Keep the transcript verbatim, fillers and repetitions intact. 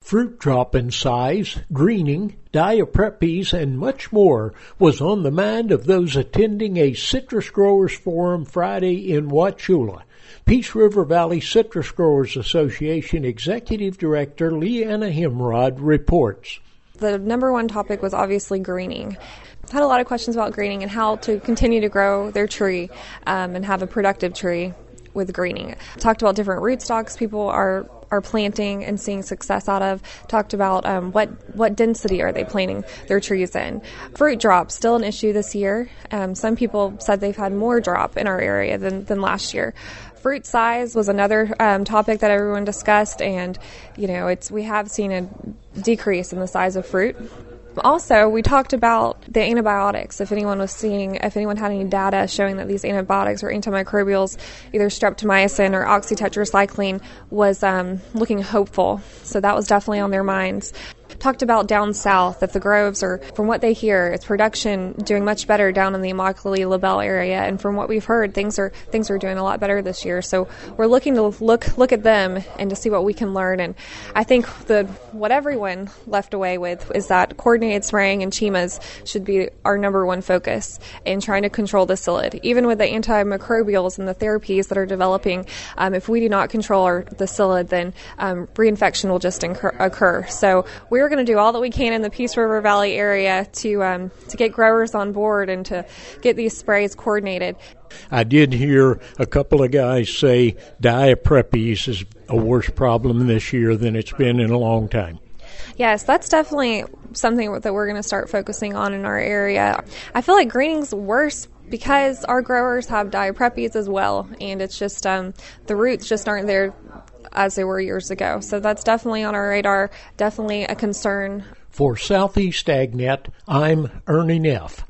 Fruit drop in size, greening, diaprepes, and much more was on the mind of those attending a Citrus Growers Forum Friday in Wauchula. Peace River Valley Citrus Growers Association Executive Director Leanna Himrod reports. The number one topic was obviously greening. I had a lot of questions about greening and how to continue to grow their tree um, and have a productive tree with greening. Talked about different rootstocks people are are planting and seeing success out of. Talked about um, what what density are they planting their trees in. Fruit drop, still an issue this year. Um, some people said they've had more drop in our area than, than last year. Fruit size was another um, topic that everyone discussed, and you know, it's we have seen a decrease in the size of fruit. Also, we talked about the antibiotics. If anyone was seeing, if anyone had any data showing that these antibiotics or antimicrobials, either streptomycin or oxytetracycline, was um, looking hopeful. So that was definitely on their minds. Talked about down south, that the groves are, from what they hear, it's production doing much better down in the Immokalee LaBelle area, and from what we've heard, things are things are doing a lot better this year. So we're looking to look look at them and to see what we can learn. And I think the what everyone left away with is that coordinated spraying and chimas should be our number one focus in trying to control the psyllid. Even with the antimicrobials and the therapies that are developing, um, if we do not control our, the psyllid, then um, reinfection will just incur, occur. So we're going to do all that we can in the Peace River Valley area to um, to get growers on board and to get these sprays coordinated. I did hear a couple of guys say diaprepes is a worse problem this year than it's been in a long time. Yes, that's definitely something that we're going to start focusing on in our area. I feel like greening's worse because our growers have diaprepes as well, and it's just um, the roots just aren't there as they were years ago. So that's definitely on our radar, definitely a concern. For Southeast AgNet, I'm Ernie Neff.